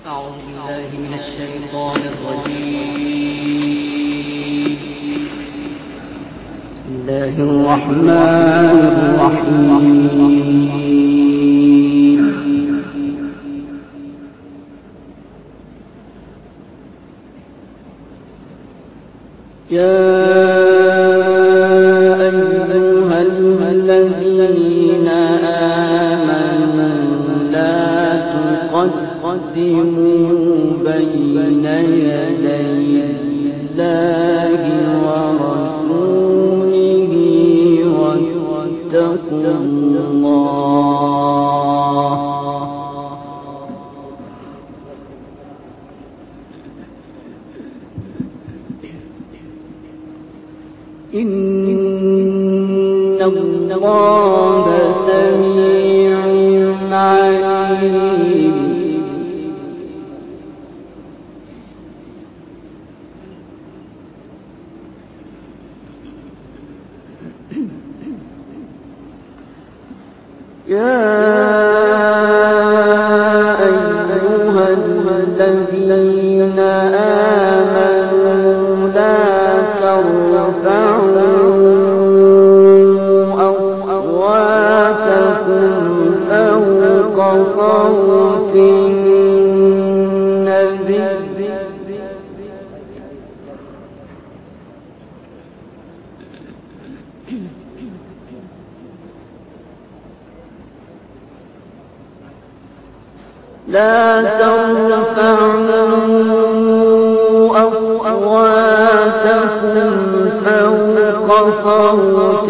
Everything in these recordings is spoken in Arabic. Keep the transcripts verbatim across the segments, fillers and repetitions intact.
أعوذ بالله من الشيطان الرجيم. بسم الله الرحمن الرحيم. يا أيها الذين آمنوا لا تقدموا بين يدي الله ورسوله واتقوا الله إن الله سميع عليم. يا أيها الذين آمنوا لا ترفعوا أصواتكم فوق صوت النبي لا ترفعوا أصواتكم فوق صوت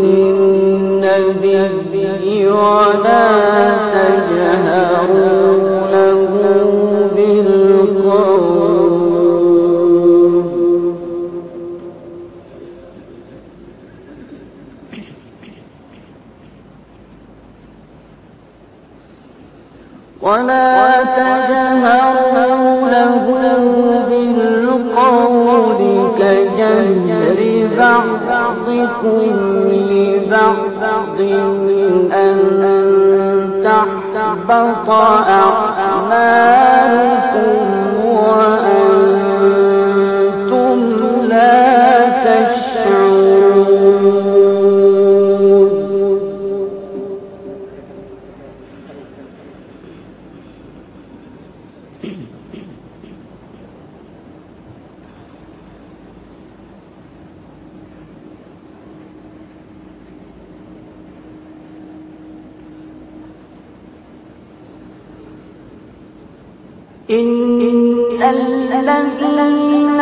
النبي ولا تجهروا له بالقول ولا تجهروا له بالقول كجهر بعضكم لبعض أن تحبط أعمالكم وأنتم لا تشعرون. إن الذين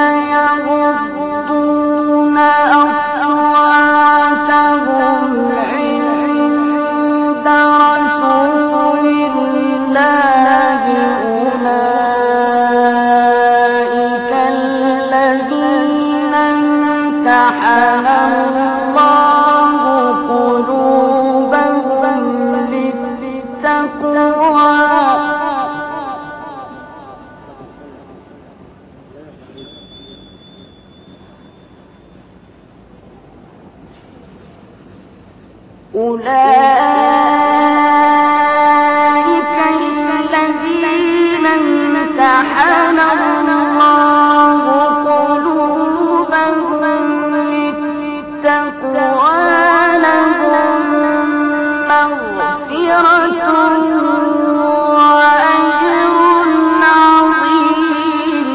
يغضون أصواتهم عند رسول الله أولئك الذين امتحن الله قلوبهم للتقوى أولئك الذين امتحن الله قلوبهم للتقوى لهم مغفرة وأجر عظيم.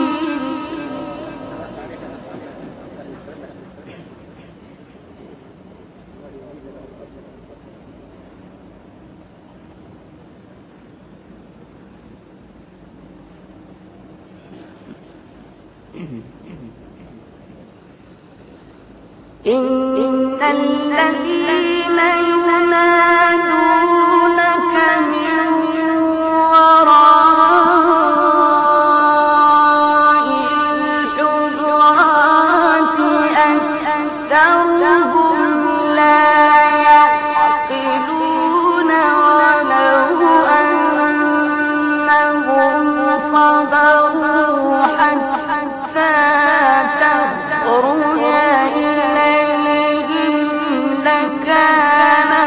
إن الذين ينادونك من وراء الحجرات أكثرهم لا يعقلون ولو أنهم صبروا حتى تخرج إليهم لكان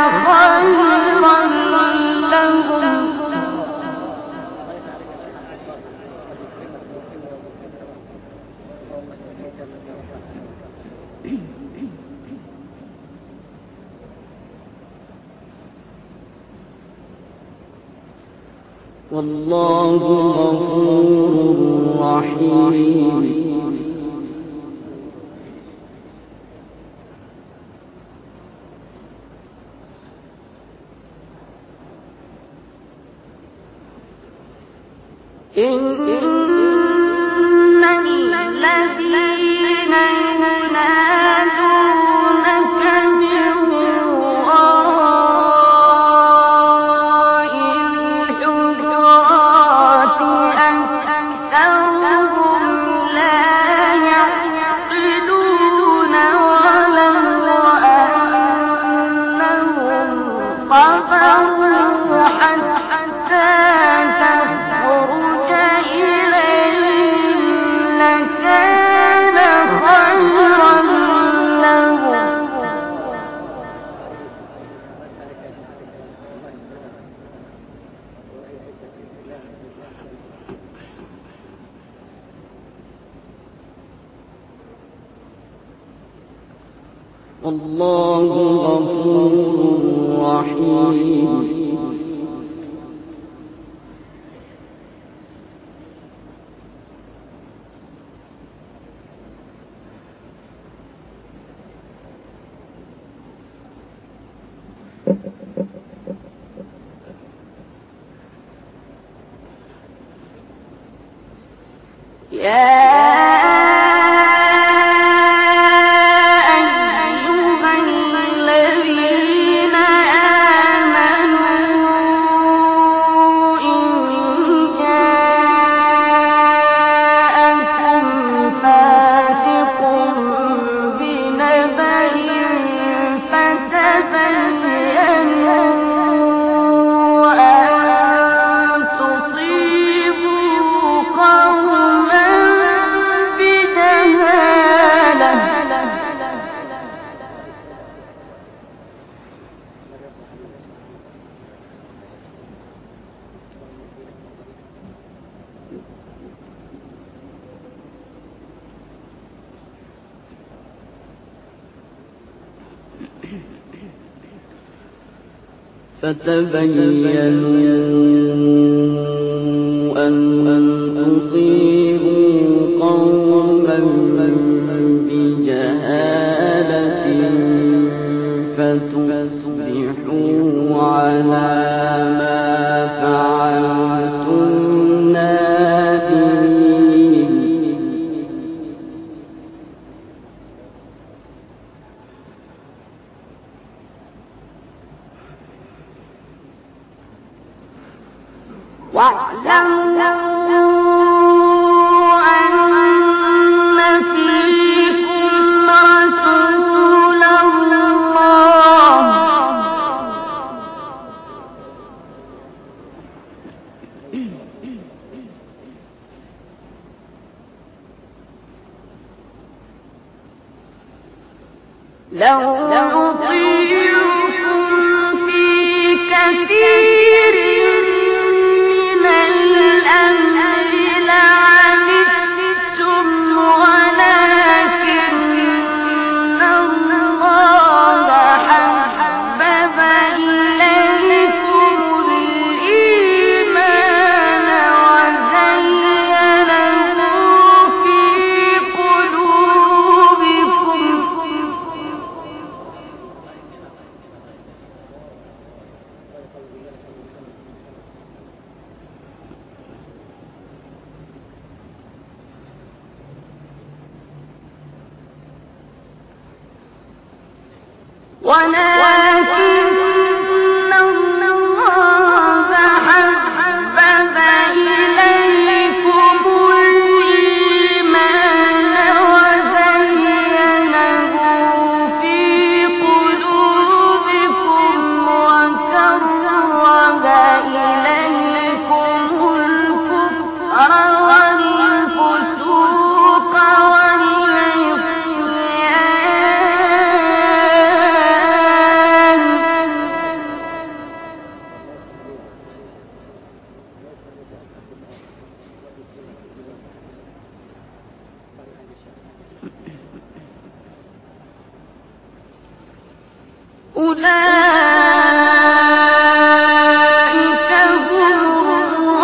والله غفور رحيم. والله غفور رحيم. فتبينوا أن تصيبوا قوما بجهالة فتصبحوا على ما فعلتم نادمين. واعلموا أن فيكم رسول الله لو يطيعكم في كثير ولكن الله حبب إليكم الإيمان وزينه في قلوبكم وكره إليكم الكفر والفسوق أولئك هم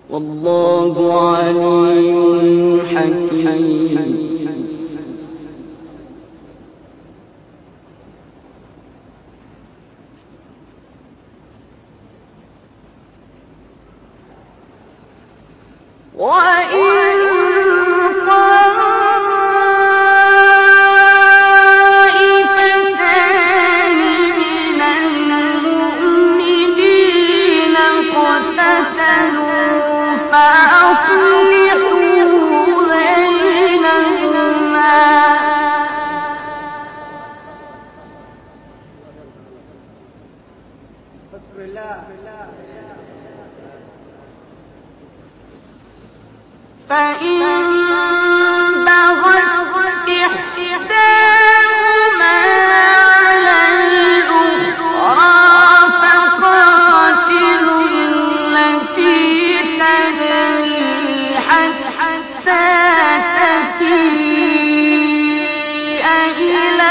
والله عليم حكيم. وإن فإن بغت إحداهما على الأخرى فقاتلوا التي تبغي حتى تفيء إلى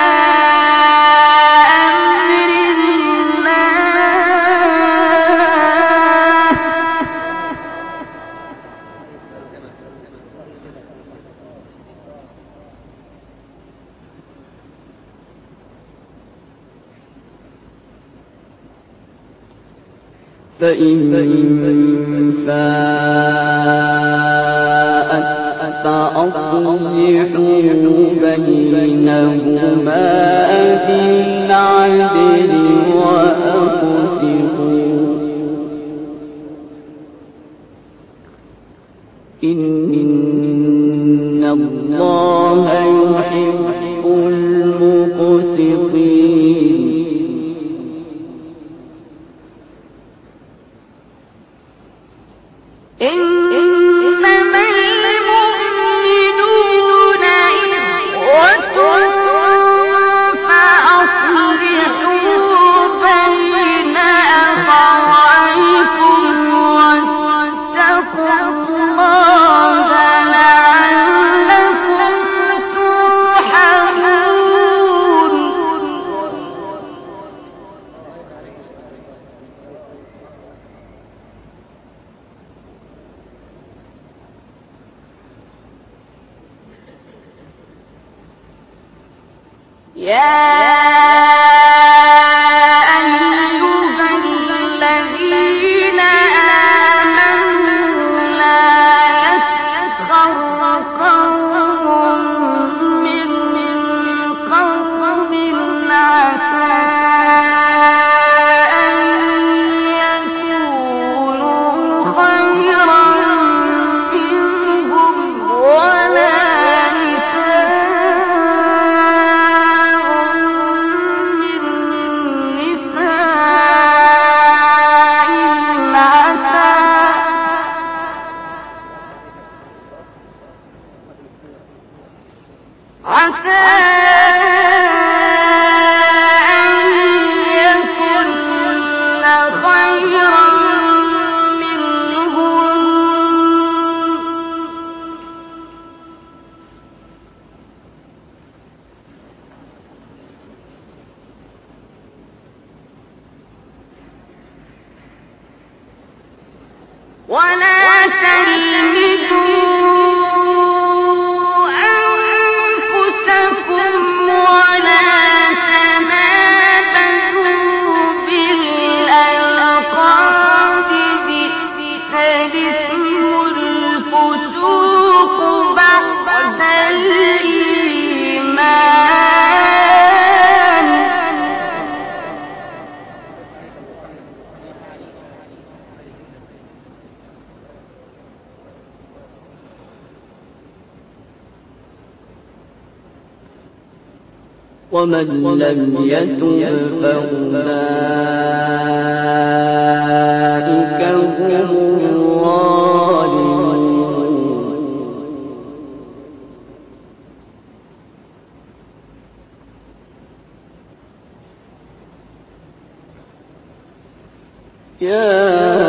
فإن فاءت فأصلحوا بينهما بالعدل وأقسطوا إن الله يحب المقسطين. إنما المؤمنون إخوة فأصلحوا بين أخويكم واتقوا الله لعلكم ترحمون. يا أيها الذين آمنوا لا يسخر قوم من قوم عسى أن يكونوا خيرا منهم ولا عسى أن يكن خيرا منهم ولا تلمزوا ومن لم يتب فأولئك هم الظالمون. يا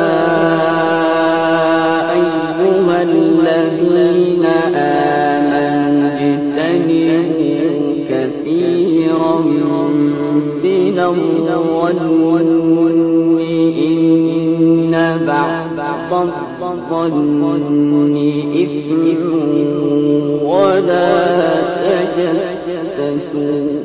أيها الذين آمنوا اجتنبوا كثيرا من الظن إن بعض الظن إثم ولا تجسسوا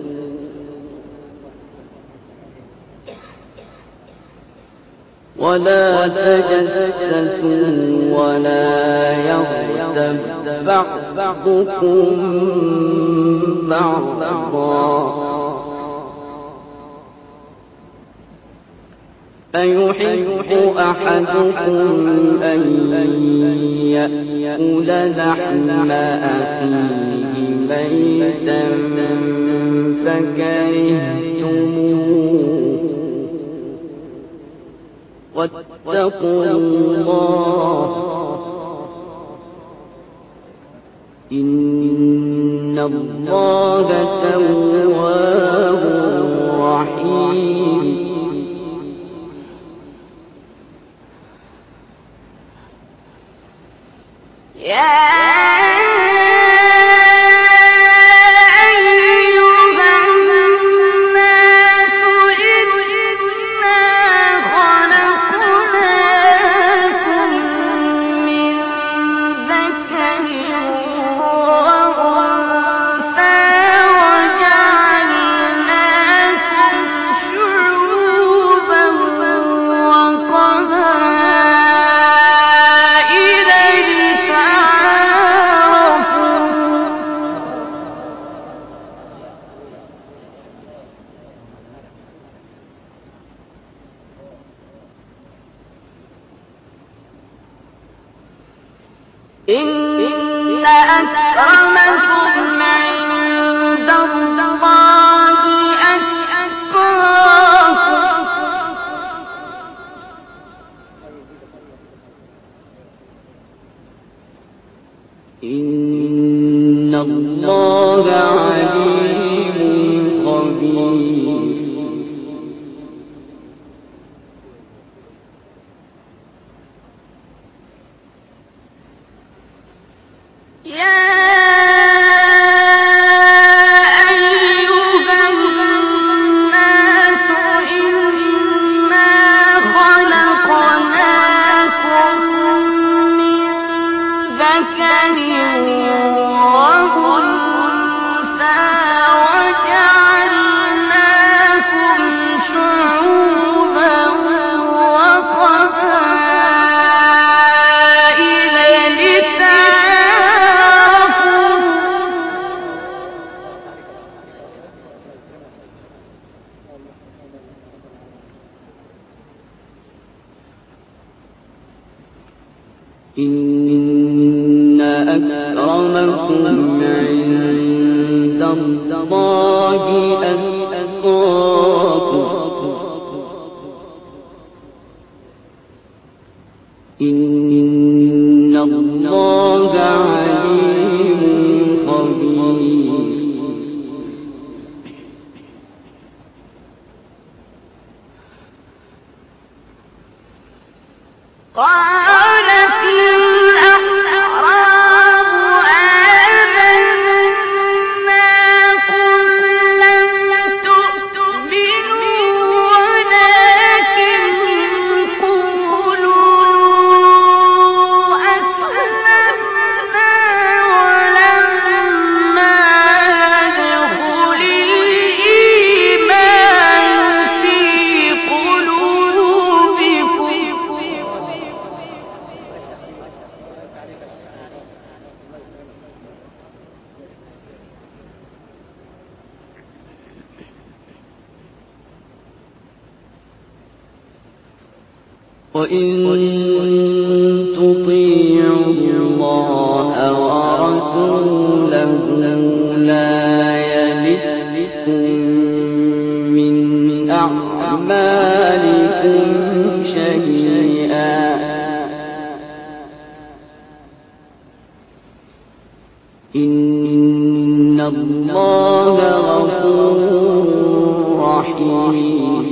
ولا تجسسوا ولا يغتب بعضكم بعضا أيحب أحدكم أن يأكل لحم أخيه ميتا فكرهتموه واتقوا الله إن الله تواب رحيم إن أكرمكم عند الله أتقاكم إن الله عليم خبير إن أكرمكم عند الله أتقاكم إن الله عليم خبير قالت الأعراب آمنا قل لم تؤمنوا ولكن قولوا أسلمنا ولما يدخل الإيمان في قلوبكم وإن تطيعوا الله ورسوله لا يلدكم من أعمالكم شيئا إن الله غفور رحيم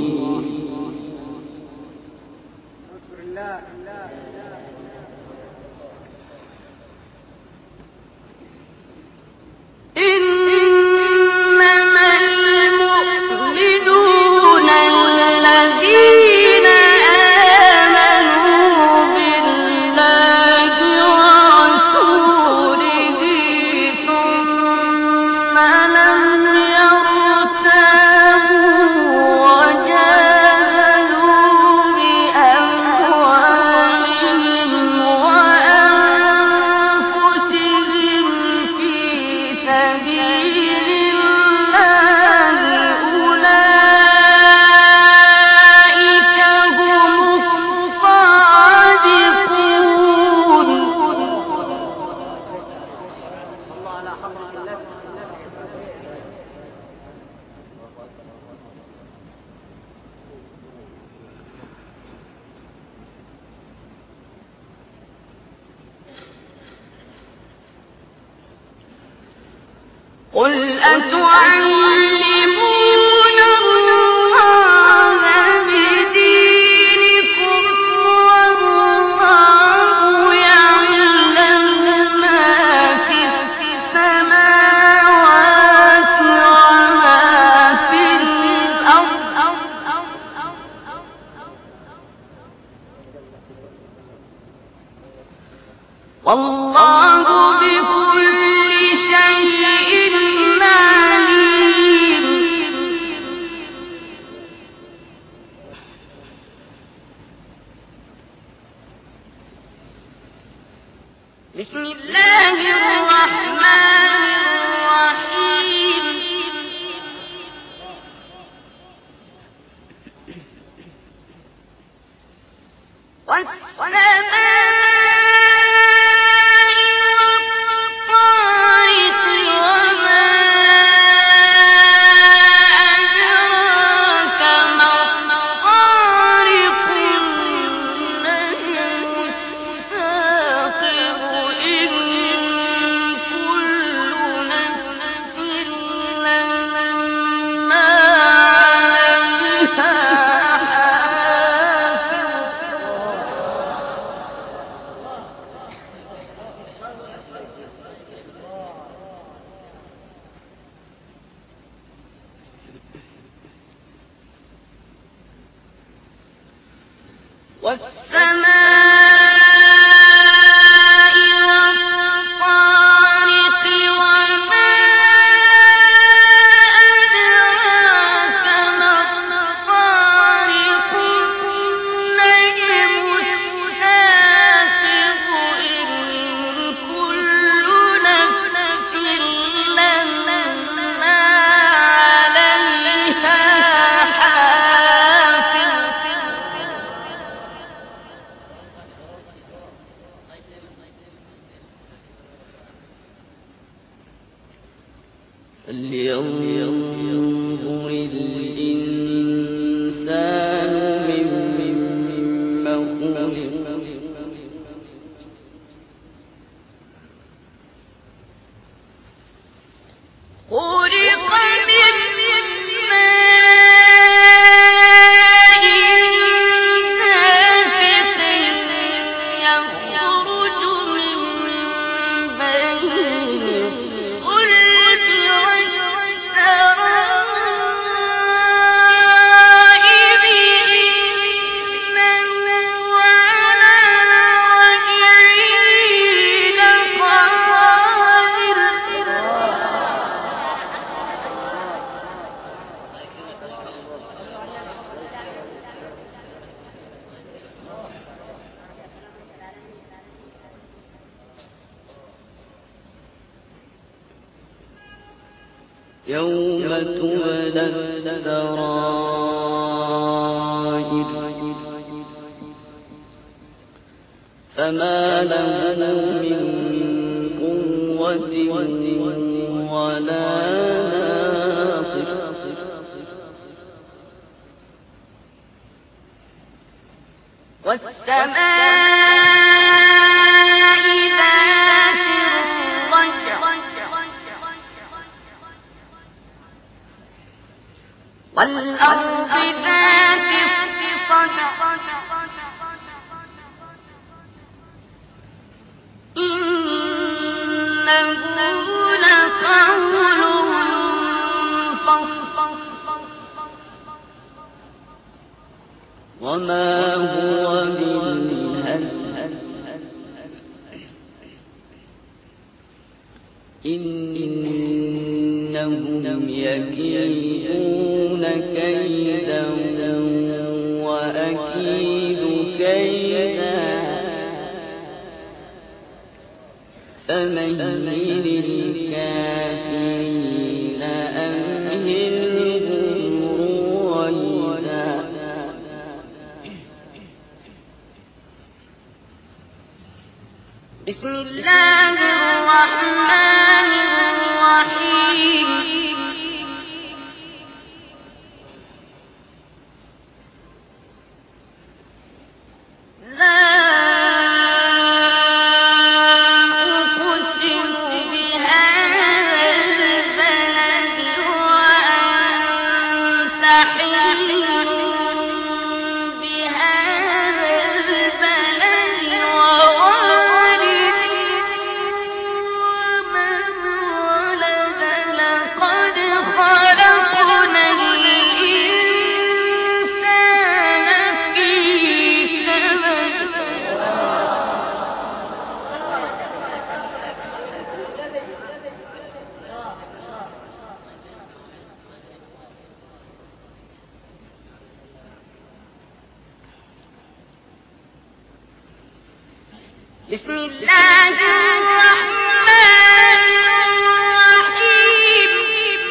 إنما المؤمنون الذين قل أتعلمون الله بدينكم والله يعلم ما في السماوات وما في الأرض والله بكل شيء عليم. بسم الله الرحمن الرحيم. والسماء فلينظر الإنسان مما خلق خلق من ماء دافق يخرج من بين الصلب والترائب إنه على وجهه لقادر. يوم تبلى السرائر فما له من قوة ولا ناصر والسماء ذات الرجع والأرض ذات الصدع إنه لقول فصل وما هو بالهزل إنهم يكيدون كيدا وأكيد كيدا فمهل الكافرين أمهلهم رويدا. بسم الله الرحمن الرحيم. لا أقسم بهذا بسم الله الرحمن الرحيم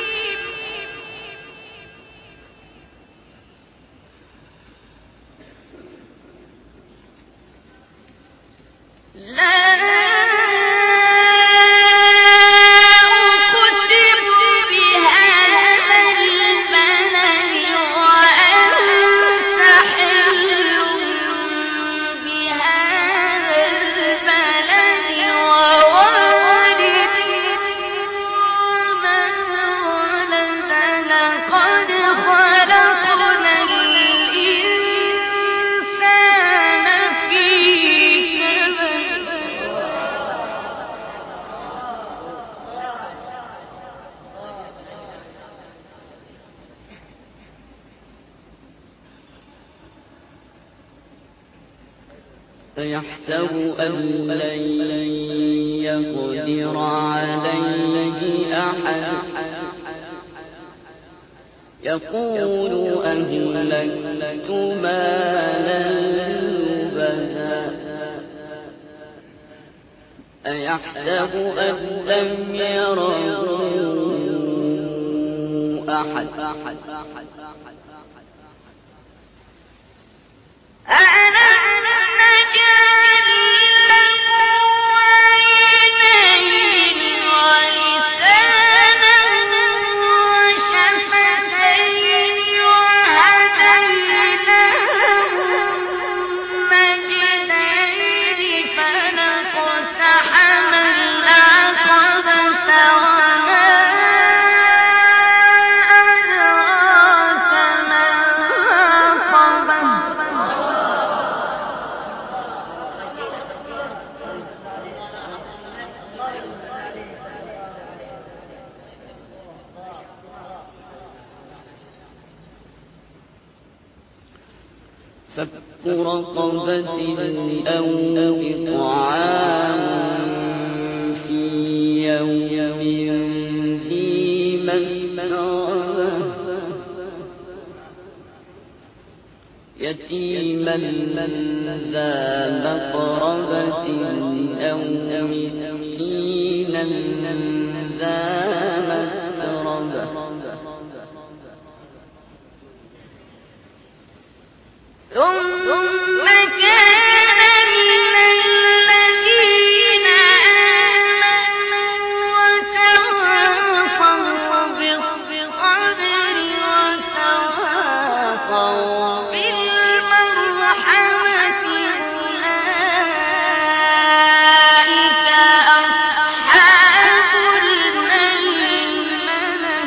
لا فيحسب أن لن يقدر عليه أحد يقول أهلكت مالا لبدا أيحسب أن لم يره أحد فك رقبة أو إطعام في يوم ذي مسغبة يتيما ذا مقربة أو مسكينا ذا متربة ثم كان من الذين آمنوا وتواصوا بالصبر وتواصوا بالمرحمة أولئك أصحاب الميمنة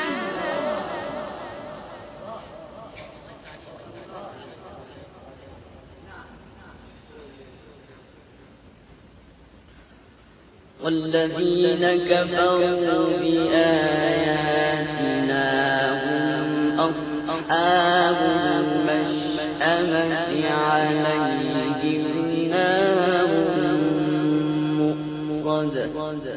والذين كفروا بآياتنا هم أصحاب المشأمة عليهم نار مؤصدة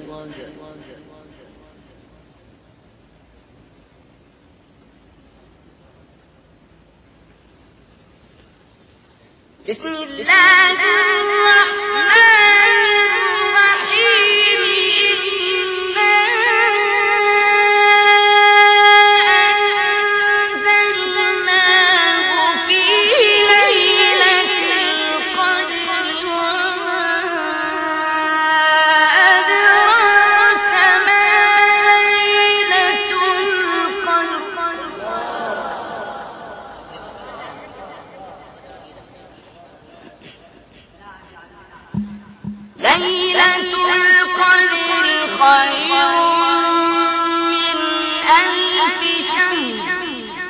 بسم الله الرحمن الرحيم إنا أنزلناه في ليلة القدر وما أدراك ما ليلة القدر ليلة القدر خير من ألف شهر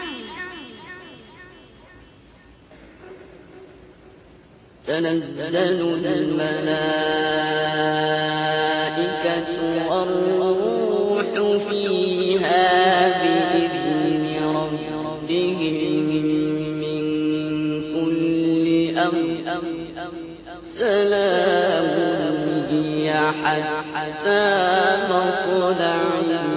تنزل الملائكة والروح فيها بإذن ربهم من كل أمر سلام هي حتى مطلع